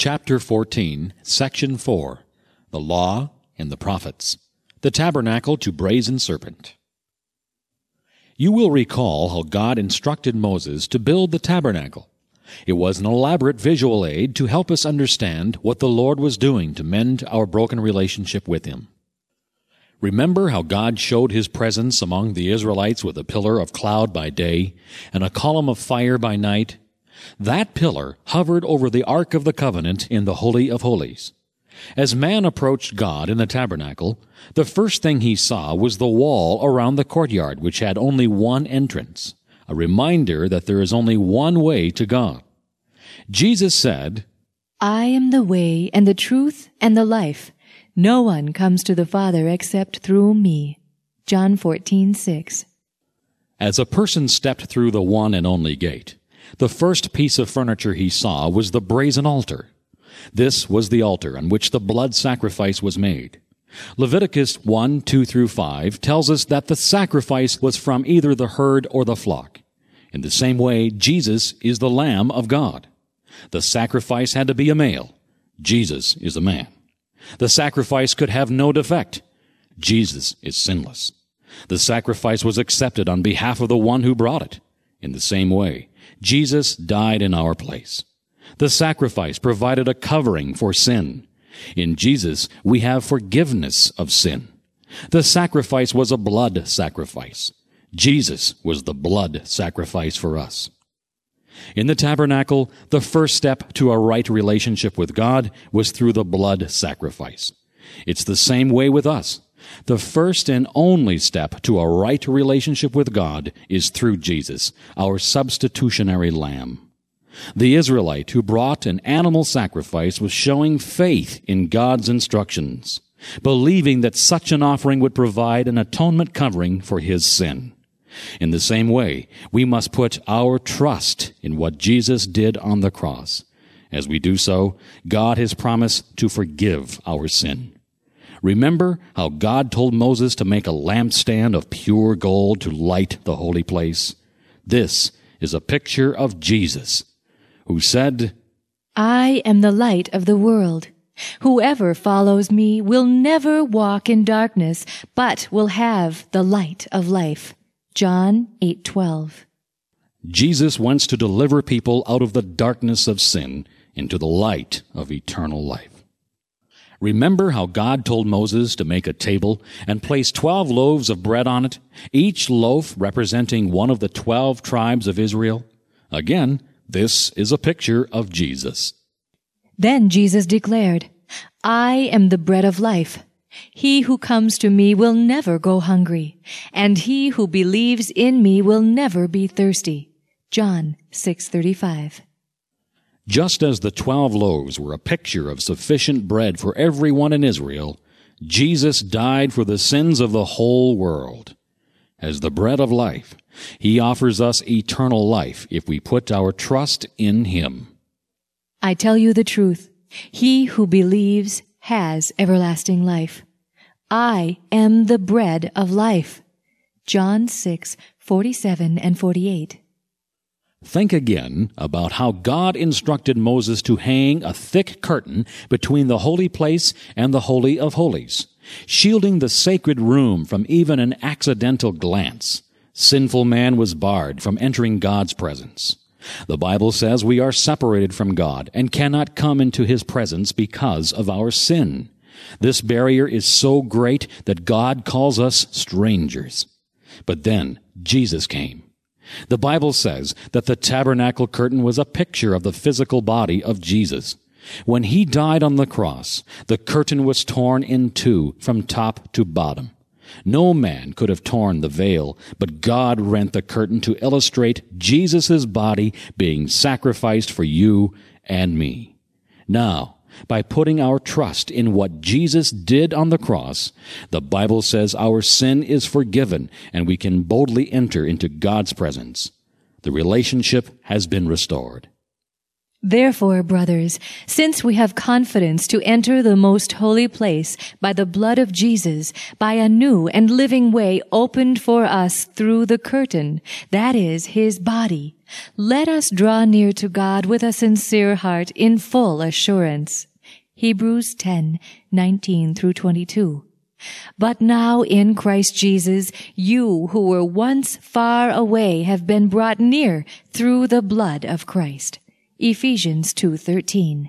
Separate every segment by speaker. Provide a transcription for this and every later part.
Speaker 1: Chapter 14, Section 4, The Law and the Prophets, the Tabernacle to Brazen Serpent. You will recall how God instructed Moses to build the tabernacle. It was an elaborate visual aid to help us understand what the Lord was doing to mend our broken relationship with Him. Remember how God showed His presence among the Israelites with a pillar of cloud by day and a column of fire by night? That pillar hovered over the Ark of the Covenant in the Holy of Holies. As man approached God in the tabernacle, the first thing he saw was the wall around the courtyard, which had only one entrance, a reminder that there is only one way to God. Jesus said,
Speaker 2: I am the way and the truth and the life. No one comes to the Father except through me. John 14:6.
Speaker 1: As a person stepped through the one and only gate, the first piece of furniture he saw was the brazen altar. This was the altar on which the blood sacrifice was made. Leviticus 1:2-5 tells us that the sacrifice was from either the herd or the flock. In the same way, Jesus is the Lamb of God. The sacrifice had to be a male. Jesus is a man. The sacrifice could have no defect. Jesus is sinless. The sacrifice was accepted on behalf of the one who brought it. In the same way, Jesus died in our place. The sacrifice provided a covering for sin. In Jesus, we have forgiveness of sin. The sacrifice was a blood sacrifice. Jesus was the blood sacrifice for us. In the tabernacle, the first step to a right relationship with God was through the blood sacrifice. It's the same way with us. The first and only step to a right relationship with God is through Jesus, our substitutionary lamb. The Israelite who brought an animal sacrifice was showing faith in God's instructions, believing that such an offering would provide an atonement covering for his sin. In the same way, we must put our trust in what Jesus did on the cross. As we do so, God has promised to forgive our sin. Remember how God told Moses to make a lampstand of pure gold to light the holy place? This is a picture of Jesus, who said,
Speaker 2: I am the light of the world. Whoever follows me will never walk in darkness, but will have the light of life. John 8:12.
Speaker 1: Jesus wants to deliver people out of the darkness of sin into the light of eternal life. Remember how God told Moses to make a table and place 12 loaves of bread on it, each loaf representing one of the 12 tribes of Israel? Again, this is a picture of Jesus.
Speaker 2: Then Jesus declared, I am the bread of life. He who comes to me will never go hungry, and he who believes in me will never be thirsty. John 6:35.
Speaker 1: Just as the 12 loaves were a picture of sufficient bread for everyone in Israel, Jesus died for the sins of the whole world. As the bread of life, He offers us eternal life if we put our trust in Him.
Speaker 2: I tell you the truth. He who believes has everlasting life. I am the bread of life. John 6:47 and 48.
Speaker 1: Think again about how God instructed Moses to hang a thick curtain between the holy place and the Holy of Holies, shielding the sacred room from even an accidental glance. Sinful man was barred from entering God's presence. The Bible says we are separated from God and cannot come into His presence because of our sin. This barrier is so great that God calls us strangers. But then Jesus came. The Bible says that the tabernacle curtain was a picture of the physical body of Jesus. When He died on the cross, the curtain was torn in two from top to bottom. No man could have torn the veil, but God rent the curtain to illustrate Jesus' body being sacrificed for you and me. Now, by putting our trust in what Jesus did on the cross, the Bible says our sin is forgiven and we can boldly enter into God's presence. The relationship has been restored.
Speaker 2: Therefore, brothers, since we have confidence to enter the most holy place by the blood of Jesus, by a new and living way opened for us through the curtain, that is, His body, Let us draw near to God with a sincere heart in full assurance. Hebrews 10:19 through 22. But now in Christ Jesus, you who were once far away have been brought near through the blood of Christ. Ephesians 2:13.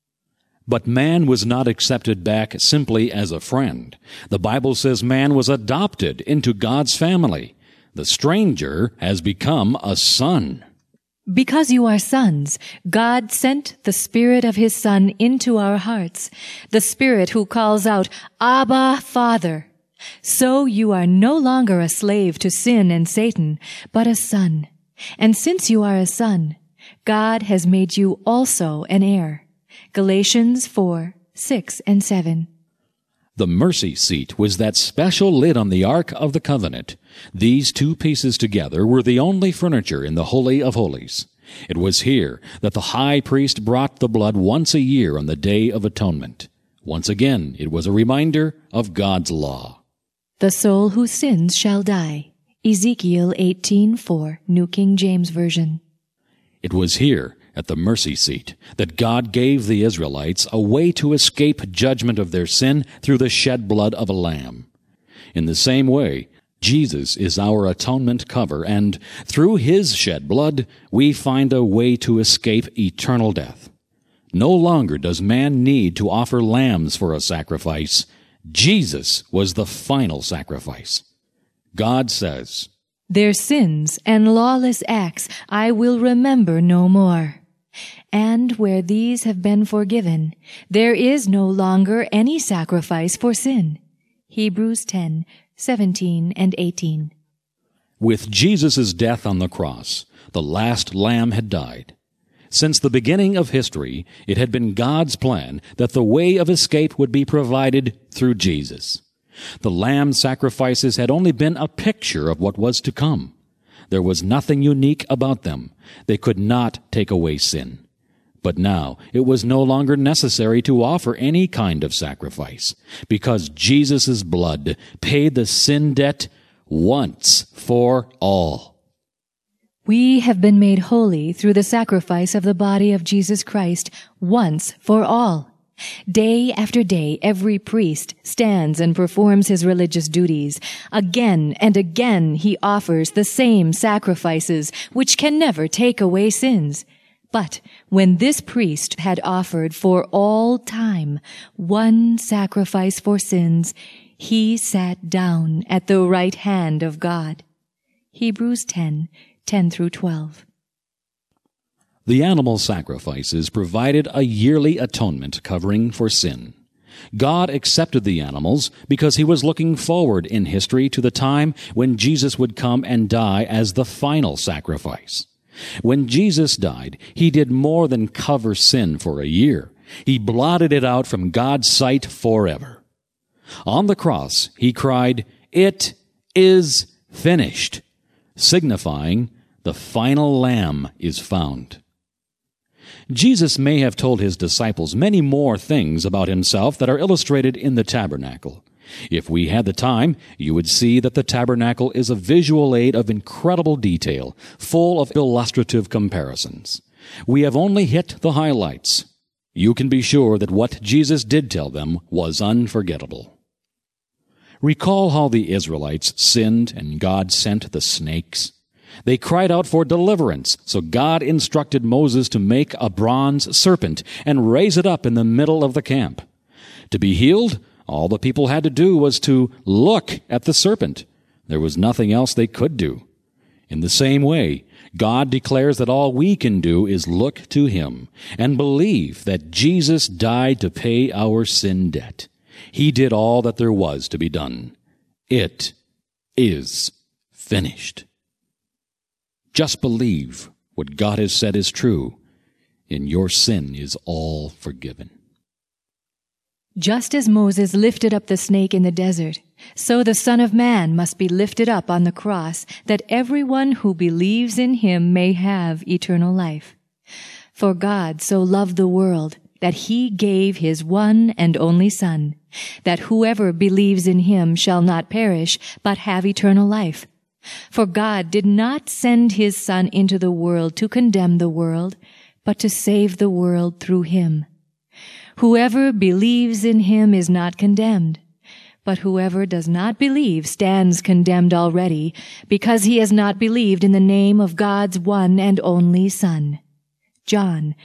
Speaker 1: But man was not accepted back simply as a friend. The Bible says man was adopted into God's family. The stranger has become a son.
Speaker 2: Because you are sons, God sent the Spirit of His Son into our hearts, the Spirit who calls out, Abba, Father. So you are no longer a slave to sin and Satan, but a son. And since you are a son, God has made you also an heir. Galatians 4:6 and 7.
Speaker 1: The mercy seat was that special lid on the Ark of the Covenant. These two pieces together were the only furniture in the Holy of Holies. It was here that the high priest brought the blood once a year on the Day of Atonement. Once again, it was a reminder of God's law.
Speaker 2: The soul who sins shall die. Ezekiel 18:4, New King James Version.
Speaker 1: It was here, at the mercy seat, that God gave the Israelites a way to escape judgment of their sin through the shed blood of a lamb. In the same way, Jesus is our atonement cover, and through His shed blood, we find a way to escape eternal death. No longer does man need to offer lambs for a sacrifice. Jesus was the final sacrifice. God says,
Speaker 2: Their sins and lawless acts I will remember no more. And where these have been forgiven, there is no longer any sacrifice for sin. Hebrews 10:17 and 18.
Speaker 1: With Jesus' death on the cross, the last lamb had died. Since the beginning of history, it had been God's plan that the way of escape would be provided through Jesus. The lamb sacrifices had only been a picture of what was to come. There was nothing unique about them. They could not take away sin. But now it was no longer necessary to offer any kind of sacrifice, because Jesus' blood paid the sin debt once for all.
Speaker 2: We have been made holy through the sacrifice of the body of Jesus Christ once for all. Day after day, every priest stands and performs his religious duties. Again and again, he offers the same sacrifices, which can never take away sins. But when this priest had offered for all time one sacrifice for sins, he sat down at the right hand of God. Hebrews 10:10 through 12.
Speaker 1: The animal sacrifices provided a yearly atonement covering for sin. God accepted the animals because He was looking forward in history to the time when Jesus would come and die as the final sacrifice. When Jesus died, He did more than cover sin for a year. He blotted it out from God's sight forever. On the cross, He cried, "It is finished," signifying the final lamb is found. Jesus may have told His disciples many more things about Himself that are illustrated in the tabernacle. If we had the time, you would see that the tabernacle is a visual aid of incredible detail, full of illustrative comparisons. We have only hit the highlights. You can be sure that what Jesus did tell them was unforgettable. Recall how the Israelites sinned and God sent the snakes. They cried out for deliverance, so God instructed Moses to make a bronze serpent and raise it up in the middle of the camp. To be healed, all the people had to do was to look at the serpent. There was nothing else they could do. In the same way, God declares that all we can do is look to Him and believe that Jesus died to pay our sin debt. He did all that there was to be done. It is finished. Just believe what God has said is true, and your sin is all forgiven.
Speaker 2: Just as Moses lifted up the snake in the desert, so the Son of Man must be lifted up on the cross, that everyone who believes in Him may have eternal life. For God so loved the world that He gave His one and only Son, that whoever believes in Him shall not perish, but have eternal life. For God did not send his Son into the world to condemn the world, but to save the world through him. Whoever believes in him is not condemned, but whoever does not believe stands condemned already, because he has not believed in the name of God's one and only Son. John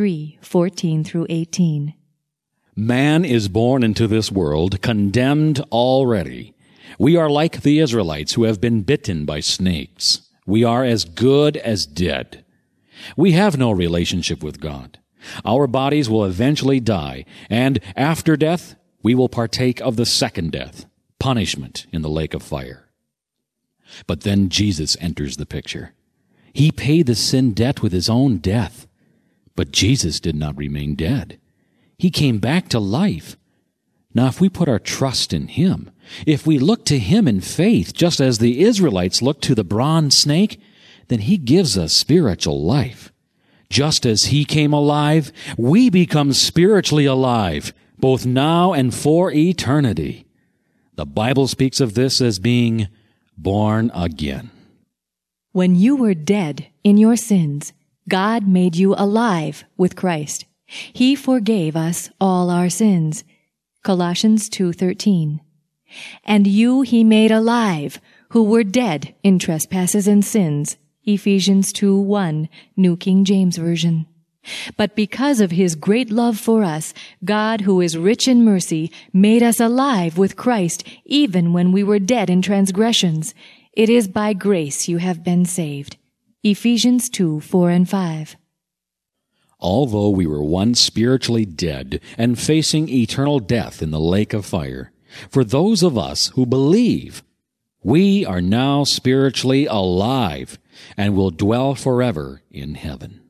Speaker 2: 3:14-18.
Speaker 1: Man is born into this world condemned already. We are like the Israelites who have been bitten by snakes. We are as good as dead. We have no relationship with God. Our bodies will eventually die, and after death, we will partake of the second death, punishment in the lake of fire. But then Jesus enters the picture. He paid the sin debt with his own death. But Jesus did not remain dead. He came back to life. Now, if we put our trust in him, if we look to him in faith, just as the Israelites looked to the bronze snake, then he gives us spiritual life. Just as he came alive, we become spiritually alive, both now and for eternity. The Bible speaks of this as being born again.
Speaker 2: When you were dead in your sins, God made you alive with Christ. He forgave us all our sins. Colossians 2:13. And you he made alive, who were dead in trespasses and sins. Ephesians 2:1, New King James Version. But because of his great love for us, God, who is rich in mercy, made us alive with Christ, even when we were dead in transgressions. It is by grace you have been saved. Ephesians 2:4-5.
Speaker 1: Although we were once spiritually dead and facing eternal death in the lake of fire, for those of us who believe, we are now spiritually alive and will dwell forever in heaven.